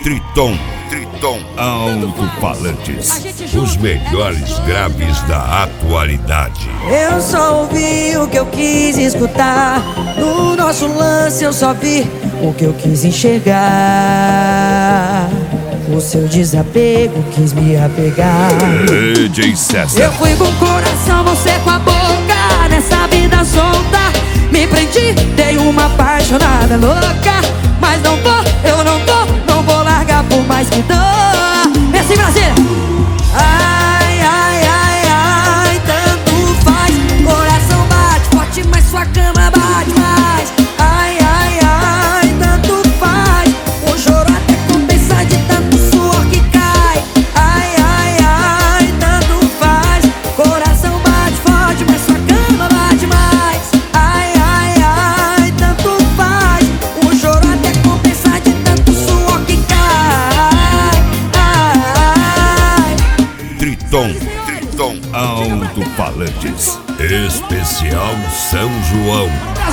Triton Alto-Falantes, os melhores graves da atualidade. Eu só ouvi o que eu quis escutar. No nosso lance eu só vi o que eu quis enxergar. O seu desapego quis me apegar. DJ César. Eu fui com o coração, você com a boca. Nessa vida solta me prendi, dei uma apaixonada louca. Mas não vou, eu não vou largar por mais que dor. É assim, Brasília! Ai, ai, ai, ai, tanto faz. Coração bate forte, mas sua cama bate mais. Ai, ai, ai, tanto faz. O choro até compensa de tanto suor que cai. Ai, ai, ai, tanto faz. Coração bate forte, mas sua cama bate mais. Ai, ai, ai, tanto faz. O choro até compensa de tanto suor que cai. Ai. Triton Alto-Falantes, especial São João.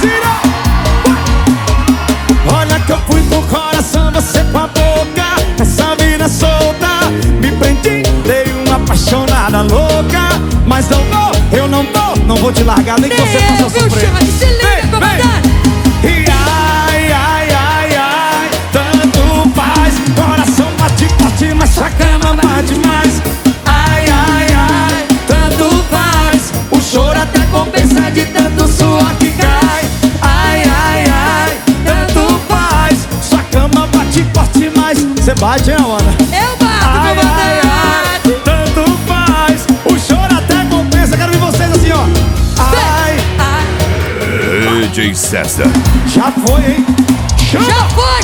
Olha que eu fui com o coração, você com a boca. Essa vida solta me prendi, dei uma apaixonada louca. Mas não vou, eu não vou te largar, nem que você faça sofrer. Se liga, comandante! E ai, ai, ai, ai, tanto faz. Coração bate forte, mas sua cama bate mais. Ai, ai, ai, tanto faz. O choro até compensa de tanto suor que cai. Ai, ai, ai, tanto faz. Sua cama bate forte, mas cê bate, hein, Ana? Eu bato, Ai, ai, comandante! ai, tanto faz. O choro até compensa. Quero ver vocês assim, ó. Ai, DJ César. já foi, hein? Já foi!